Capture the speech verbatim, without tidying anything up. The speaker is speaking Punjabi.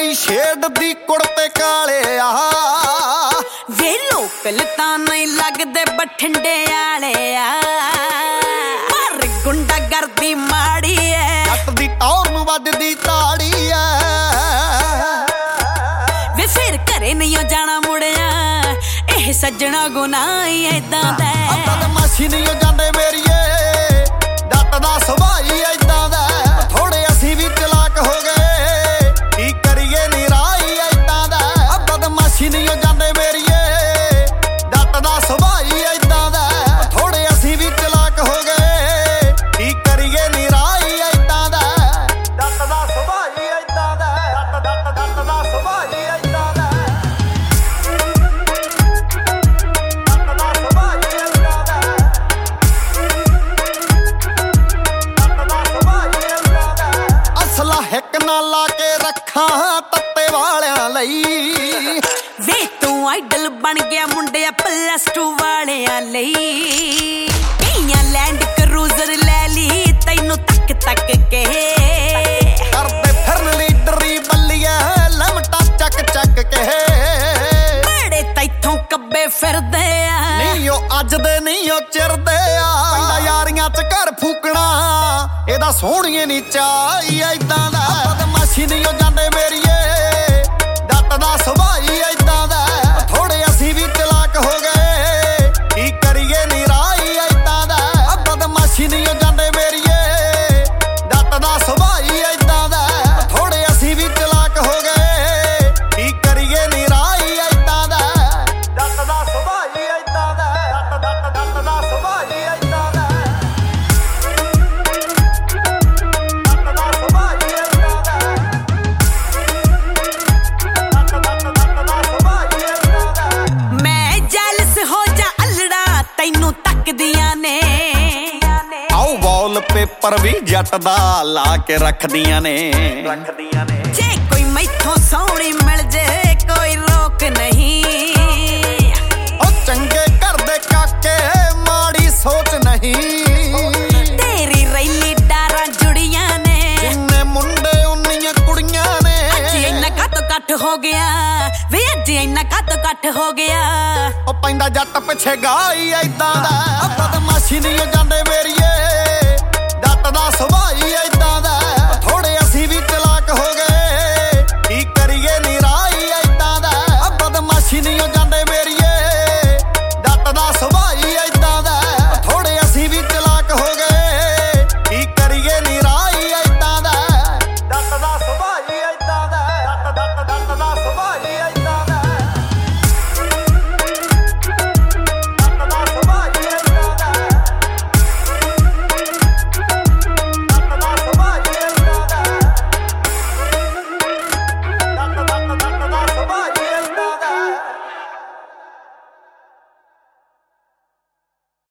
ਨੀ ਛੇਡ ਦੀ ਕੁੜਤੇ ਕਾਲੇ ਆ ਵੇ ਲੋਕਲ ਤਾਂ ਨਹੀਂ ਲੱਗਦੇ ਬਠਿੰਡੇ ਵਾਲੇ ਆ ਪਰ ਗੁੰਡਾ ਗਰਦੀ ਮਾੜੀ ਐ ਜੱਟ ਦੀ ਟੌਰ ਨੂੰ ਵੱਜਦੀ ਤਾੜੀ ਐ ਵੇ ਫਿਰ ਘਰੇ ਨਹੀਂ ਜਾਣਾ ਮੁੜਿਆ ਇਹ ਸੱਜਣਾ ਗੁਨਾਹ ਹੀ ਏਦਾਂ ਦਾ ਬਦਮਾਸ਼ੀ ਨਹੀਂ ਜਾਂਦੇ ਮੇਰੀਏ ਜੱਟ ਦਾ ਸੁਭਾਅ ਹੀ ਏਦਾਂ ਦਾ ਥੋੜੇ ਅਸੀਂ ਵੀ ਚਲਾਕ ਹੋ ਗਏ ਕੀ ਕਰੀਏ ਨੀ ਰਾਹ ਹੀ ਏਦਾਂ ਦਾ ਬਦਮਾਸ਼ੀ ਨਹੀਂ ਜਾਂਦੇ ਮੇਰੀਏ ਜੱਟ ਦਾ ਸੁਭਾਅ ਹੀ ਏਦਾਂ ਦਾ ਥੋੜੇ ਅਸੀਂ ਵੀ ਚਲਾਕ ਹੋ ਗਏ ਕੀ ਕਰੀਏ ਨੀ ਰਾਹ ਹੀ ਏਦਾਂ ਦਾ ਜੱਟ ਦਾ ਸੁਭਾਅ ਹੀ ਏਦਾਂ ਦਾ ਜੱਟ ਜੱਟ ਜੱਟ ਦਾ ਸੁਭਾਅ ਹੀ ਏਦਾਂ ਦਾ ਹਿੱਕ ਨਾ ਲਾ ਕੇ ਰੱਖਾਂ ਤੱਤੇ ਵਾਲਿਆਂ ਲਈ ਵੇ ਤੂੰ ਆਈਡਲ ਬਣ ਗਿਆ ਮੁੰਡਿਆ ਪਲੱਸ ਟੂ ਵਾਲਿਆਂ ਲਈ ਕਈਆਂ ਲੈਂਡ ਕਰੂਜ਼ਰ ਲੈ ਲਈ ਤੈਨੂੰ ਤੱਕ ਤੱਕ ਕੇ ਕਰਦੇ ਫਿਰਨ ਲੀਡਰੀ ਬੱਲੀਏ ਲਮਟਾ ਚੱਕ ਚੱਕ ਕੇ ਬੜੇ ਤੈਥੋਂ ਕੱਬੇ ਫਿਰਦੇ ਆ ਨਹੀਂ ਉਹ ਅੱਜ ਦੇ ਨਹੀਂ ਉਹ ਚਿਰਦੇ ਆ ਪੈਂਦਾ ਯਾਰੀਆਂ ਚ ਘਰ ਫੂਕਣਾ ਇਹਦਾ ਸੋਹਣੀਏ ਨੀ ਚਾਹੀ ਏਦਾਂ ਦਾ ਬਦਮਾਸ਼ੀ ਨਹੀਂ ਜਾਂਦੇ ਮੇਰੀਏ ਜੱਟ ਦਾ ਸੁਭਾਅ ਹੀ ਏਦਾਂ ਦਾ ਥੋੜੇ ਅਸੀਂ ਵੀ ਚਲਾਕ ਹੋ ਗਏ ਕੀ ਕਰੀਏ ਨੀ ਰਾਹ ਹੀ ਏਦਾਂ ਦਾ ਬਦਮਾਸ਼ੀ ਨਹੀਂ ਜਾਂਦੇ ਮੇਰੀਏ ਜੱਟ ਦਾ ਸੁਭਾਅ ਹੀ ਏਦਾਂ ਦਾ ਥੋੜੇ ਅਸੀਂ ਵੀ ਚਲਾਕ ਹੋ ਗਏ ਕੀ ਕਰੀਏ ਨੀ ਰਾਹ ਹੀ ਏਦਾਂ ਦਾ ਜੱਟ ਦਾ ਸੁਭਾਅ ਹੀ ਏਦਾਂ ਦਾ ਜੱਟ ਜੱਟ ਜੱਟ ਦਾ ਸੁਭਾਅ ਹੀ ਏਦਾਂ ਦਾ ਤੈਨੂੰ ਤੱਕਦੀਆਂ ਨੇ ਆਓ ਵਾਲਪੇਪਰ ਵੀ ਜੱਟ ਦਾ ਲਾ ਕੇ ਰੱਖਦੀਆਂ ਨੇ ਰੱਖਦੀਆਂ ਨੇ ਜੇ ਕੋਈ ਮੈਥੋਂ ਸੋਹਣੀ ਮਿਲ ਜੇ ਕੋਈ ਰੋਕ ਨਹੀਂ ਉਹ ਚੰਗੇ ਘਰ ਦੇ ਕਾਕੇ ਮਾੜੀ ਸੋਚ ਨਹੀਂ ਤੇਰੀ ਰੈਲੀ ਡਾਰਾਂ ਜੁੜੀਆਂ ਨੇ ਜਿੰਨੇ ਮੁੰਡੇ ਉਨੀਆਂ ਕੁੜੀਆਂ ਨੇ ਅੱਜ ਇੰਨਾ ਕੱਟ ਕੱਟ ਹੋ ਗਿਆ ਵੇ ਅੱਜ ਇੰਨਾ ਕੱਟ ਕੱਟ ਹੋ ਗਿਆ ਉਹ ਪੈਂਦਾ ਜੱਟ ਪਿੱਛੇ ਗਾਈ ਏਦਾਂ ਦਾ ਬਦਮਾਸ਼ੀ ਨਹੀਂ ਜਾਂਦੇ ਮੇਰੀਏ ਜੱਟ ਦਾ ਸੁਭਾਅ ਹੀ ਏਦਾਂ ਦਾ